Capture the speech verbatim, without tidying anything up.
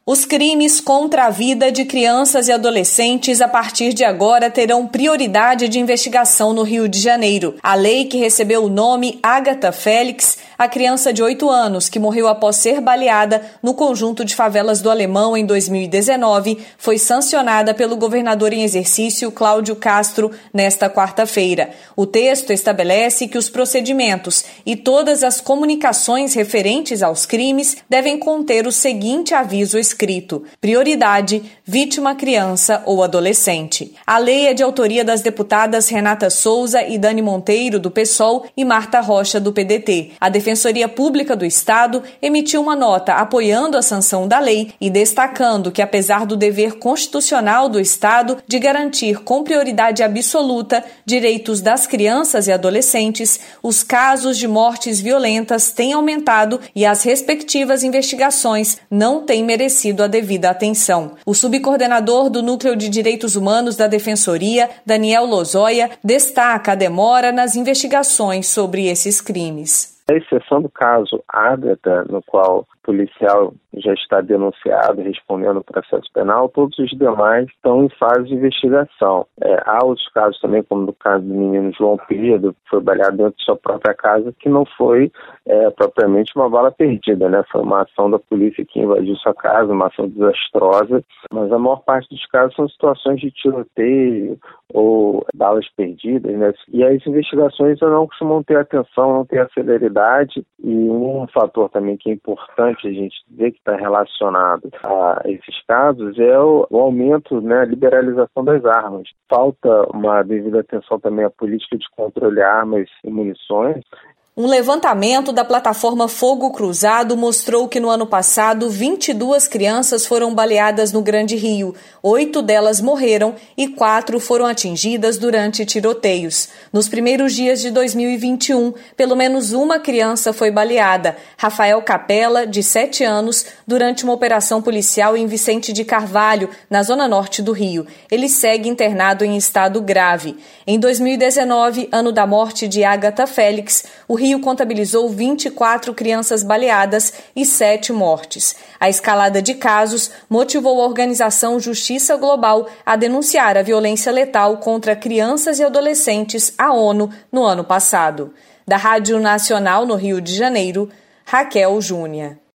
Os crimes contra a vida de crianças e adolescentes a partir de agora terão prioridade de investigação no Rio de Janeiro. A lei, que recebeu o nome Agatha Félix, a criança de oito anos que morreu após ser baleada no conjunto de favelas do Alemão em dois mil e dezenove, foi sancionada pelo governador em exercício Cláudio Castro nesta quarta-feira. O texto estabelece que os procedimentos e todas as comunicações referentes aos crimes devem conter o seguinte aviso escrito: escrito: prioridade, vítima criança ou adolescente. A lei é de autoria das deputadas Renata Souza e Dani Monteiro, do PSOL, e Marta Rocha, do P D T. A Defensoria Pública do Estado emitiu uma nota apoiando a sanção da lei e destacando que, apesar do dever constitucional do Estado de garantir com prioridade absoluta direitos das crianças e adolescentes, os casos de mortes violentas têm aumentado e as respectivas investigações não têm merecido a devida atenção. O subcoordenador do Núcleo de Direitos Humanos da Defensoria, Daniel Lozoya, destaca a demora nas investigações sobre esses crimes. A exceção do caso Agatha, no qual o policial já está denunciado e respondendo o processo penal, todos os demais estão em fase de investigação. É, há outros casos também, como no caso do menino João Pedro, que foi baleado dentro de sua própria casa, que não foi é, propriamente uma bala perdida, né? Foi uma ação da polícia que invadiu sua casa, uma ação desastrosa, mas a maior parte dos casos são situações de tiroteio ou balas perdidas, né? E as investigações não costumam ter atenção, não ter a celeridade, e um fator também que é importante a gente ver que está relacionado a esses casos é o, o aumento, né, a liberalização das armas. Falta uma devida atenção também à política de controle de armas e munições. Um levantamento da plataforma Fogo Cruzado mostrou que no ano passado vinte e duas crianças foram baleadas no Grande Rio. Oito delas morreram e quatro foram atingidas durante tiroteios. Nos primeiros dias de dois mil e vinte e um, pelo menos uma criança foi baleada, Rafael Capella, de sete anos, durante uma operação policial em Vicente de Carvalho, na zona norte do Rio. Ele segue internado em estado grave. Em dois mil e dezenove, ano da morte de Agatha Félix, o Rio contabilizou vinte e quatro crianças baleadas e sete mortes. A escalada de casos motivou a organização Justiça Global a denunciar a violência letal contra crianças e adolescentes à ONU no ano passado. Da Rádio Nacional no Rio de Janeiro, Raquel Júnior.